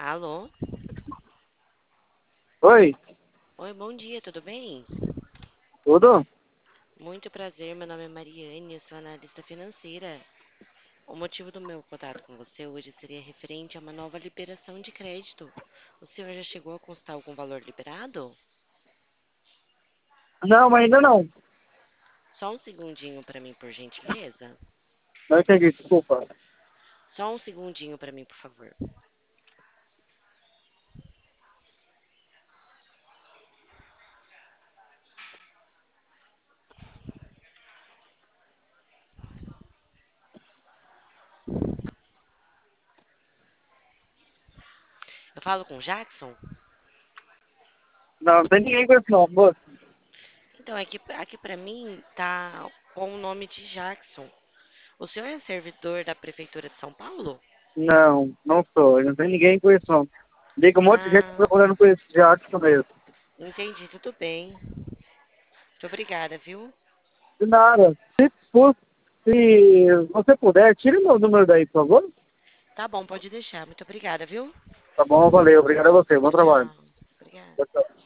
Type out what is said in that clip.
Alô? Oi, Oi, bom dia, tudo bem? tudo? Muito prazer, meu nome é Mariane, eu sou analista financeira. O motivo do meu contato com você hoje seria referente a uma nova liberação de crédito. O senhor já chegou a constar algum valor liberado? Não, ainda não. Só um segundinho para mim, por gentileza. Não entendi, desculpa. Só um segundinho para mim, por favor. Eu falo com o Jackson? Não, não tem ninguém com esse nome, moço. Então, aqui para mim tá com o nome de Jackson. O senhor é servidor da Prefeitura de São Paulo? Não, não sou. Não tem ninguém com esse nome. Liga um monte de gente Ah, procurando por esse Jackson mesmo. entendi, tudo bem. Muito obrigada, viu? De nada. Se você puder, tire meu número daí, por favor. Tá bom, pode deixar. Muito obrigada, viu? Tá bom, valeu. Obrigado a você. Bom Tchau, trabalho. tchau. Obrigada. Tchau, tchau.